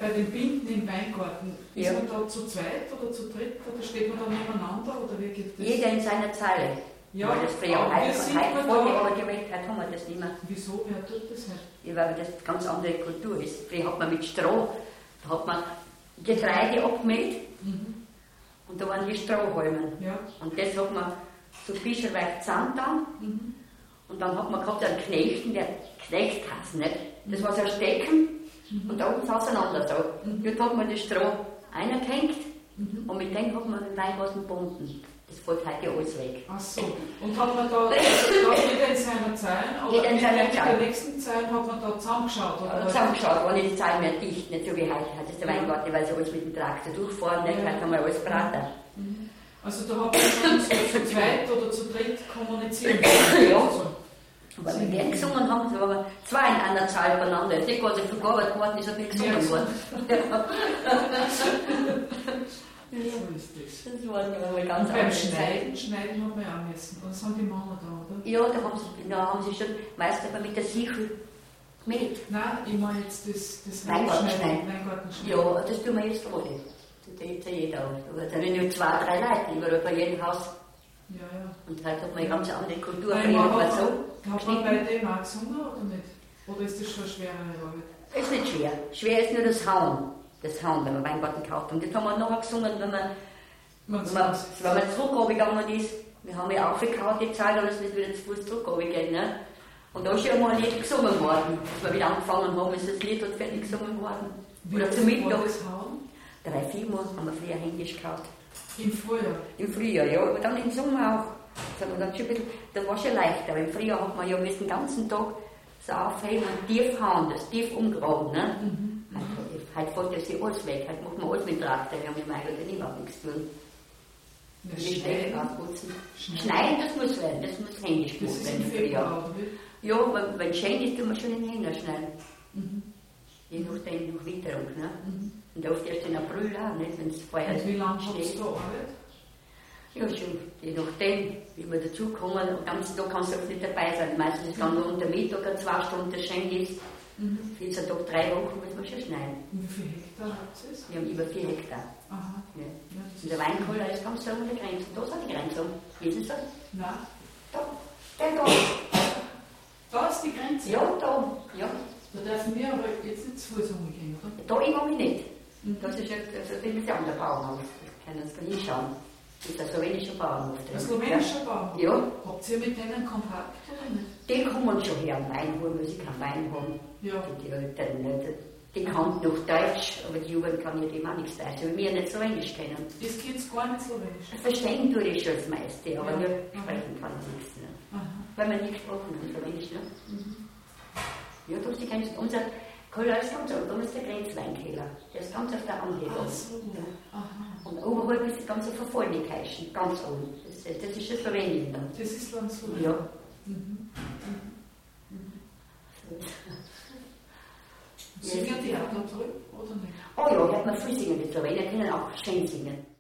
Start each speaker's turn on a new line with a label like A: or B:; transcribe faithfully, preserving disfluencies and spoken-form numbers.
A: Bei den Binden im Weingarten, ist
B: Ja.
A: man da zu zweit oder zu dritt oder steht man da nebeneinander oder wie geht das?
B: Jeder in seiner Zeile.
A: Ja,
B: Weil das früher
A: aber
B: heute,
A: wir sind
B: heute
A: wir
B: voll
A: da-
B: aber gewählt, heute haben wir das nicht mehr.
A: Wieso? Wer tut das halt?
B: Ja, weil das eine ganz andere Kultur ist. Früher hat man mit Stroh, da hat man Getreide abgemäht
A: Mhm.
B: und da waren die Strohhalme.
A: Ja.
B: Und das hat man so fischerweich zusammengetan.
A: Mhm.
B: Und dann hat man gehabt einen Knechten, der Knechtkasten, nicht? Das war so ein Stecken
A: Mhm.
B: und da oben auseinander so.
A: Mhm.
B: Dort hat man das Stroh eingehängt
A: Mhm.
B: und mit dem hat man den Weingarten gebunden. Das fällt heute alles weg.
A: Ach so. Und hat man da, da jeder in seiner Zeit, oder
B: Jeder in seiner
A: in der
B: Zeit.
A: nächsten Zeit hat man da zusammengeschaut? Oder
B: Aber
A: was?
B: zusammengeschaut, war nicht die Zahl mehr dicht, nicht so wie heute. Heute ist der Weingarten, weil sie alles mit dem Traktor durchfahren, nicht?
A: Ja.
B: Heute haben wir alles braten.
A: Mhm. Also da hat man schon so zu zweit oder zu dritt kommuniziert.
B: Ja.
A: Also,
B: Und weil wir gern gesungen haben, so waren wir zwei in einer Zahl beieinander. Es ist nicht gar so viel gearbeitet worden, ist so viel gesungen
A: Ja.
B: worden.
A: so ist das.
B: Das war eine ganz
A: Und beim
B: andere
A: Schneiden, Schneiden hat man ja auch müssen. Oder sind die Männer da, oder?
B: Ja, da haben sie, da haben sie schon meist aber mit der Sichel gemäht.
A: Nein, ich meine jetzt das, das
B: Weingartenschneiden.
A: Weingartenschneiden.
B: Ja, das tun wir jetzt gerade. Das tut jetzt jeder aus. Aber da sind ja zwei, drei Leute, überall bei jedem Haus.
A: Ja, ja.
B: Und heute hat man eine ganz andere Kultur.
A: Nein,
B: Früher
A: man
B: war
A: hat,
B: es so.
A: hat man bei dem auch gesungen oder nicht? Oder ist das schon eine schwerere Arbeit?
B: Ist nicht schwer. Schwer ist nur das Hauen. Das Hauen, wenn man Weingarten gekauft haben. Das haben wir nachher gesungen, wenn man,
A: Man
B: wenn man, wenn man zurückgegangen ist. Wir haben ja aufgekaut die Zeit, aber es ist wieder zu Fuß zurückgehen. Ne? Und da ist ja mal ein Lied gesungen worden. Als wir wieder angefangen haben, ist das Lied dort fertig gesungen worden. Oder zum Mittag.
A: das Hauen?
B: Drei, vier Mal haben wir früher Händisch gehabt.
A: Im Frühjahr.
B: Im Frühjahr, ja, aber dann im Sommer auch. Das hat man dann schon ein bisschen, dann war es schon leichter, weil im Frühjahr hat man ja den ganzen Tag so aufheben und tief hauen, das tief umgraben. Ne?
A: Mhm.
B: Heute, heute fällt das ja alles weg, heute macht man alles mit dem Traktor, wir haben im eigentlich überhaupt nichts zu tun.
A: Ja,
B: Die Schneide
A: Schneiden.
B: aufputzen.
A: Schneiden.
B: Schneiden, das muss werden, das muss händisch
A: Das
B: gemacht
A: ist
B: werden
A: im
B: im Frühjahr.
A: Februar, oder wie?
B: Ja, wenn, wenn es schön ist, tun wir schon in den Händen schneiden.
A: Mhm.
B: Je nachdem, nach Witterung. Ne?
A: Mhm.
B: Und oft erst in April auch, nicht, wenn es vorher
A: Und wie lange
B: Schnee-
A: hast du da Arbeit?
B: Ja, schon, je nachdem, wie wir dazukommen. Den ganzen Tag kannst du auch nicht dabei sein. Meistens ist dann nur unter Mittag eine zwei Stunden schön ist.
A: Mhm.
B: vierzehn Tage, drei Wochen muss man schon schneiden.
A: Und wie viele Hektar habt ihr es?
B: Wir haben über vier Hektar.
A: Aha.
B: Ja.
A: Ja, das
B: Und der Weinkoller ist ganz da an der Grenze. Da ist die Grenze. Wie ist es da?
A: Nein.
B: Da. Der da.
A: Da ist die Grenze.
B: Ja, da. Ja.
A: Da dürfen wir aber jetzt nicht zu Fuß umgehen, oder?
B: Da immer nicht.
A: Mhm.
B: Das ist ja, also das ist ja an der Bauernhof. Das können Sie hinschauen. Das ist ein slowenischer Bauernhof.
A: Ein slowenischer Bauernhof?
B: Ja.
A: Habt ihr mit denen Kontakt oder nicht?
B: Die kommen schon her, Wein holen, weil sie keinen Wein haben.
A: Ja.
B: Die Eltern, nicht. Die kann noch Deutsch, aber die Jugend kann ja dem auch nichts Deutsch, weil wir nicht Slowenisch kennen.
A: Das geht's gar nicht slowenisch.
B: Verstehen tue ich schon das meiste, aber
A: Ja.
B: nur sprechen kann ich nichts. Ne?
A: Aha.
B: Weil wir nie gesprochen haben, Slowenisch. Ne?
A: Mhm.
B: Ja, da ist die Grenze. Unser Keller ist ganz oben, da ist der Grenzweinkeller. Der ist ganz auf der Anhebung.
A: Ach so. Aha.
B: Und oberhalb ist die ganze Verfolgigkeit, ganz oben. Das, das ist schon Slowenien dann.
A: Das ist dann Slowenien.
B: Ja.
A: Mhm.
B: So.
A: Singen die auch da drüben, oder nicht?
B: Oh ja, hört man viel singen, die Slowenier können auch schön singen.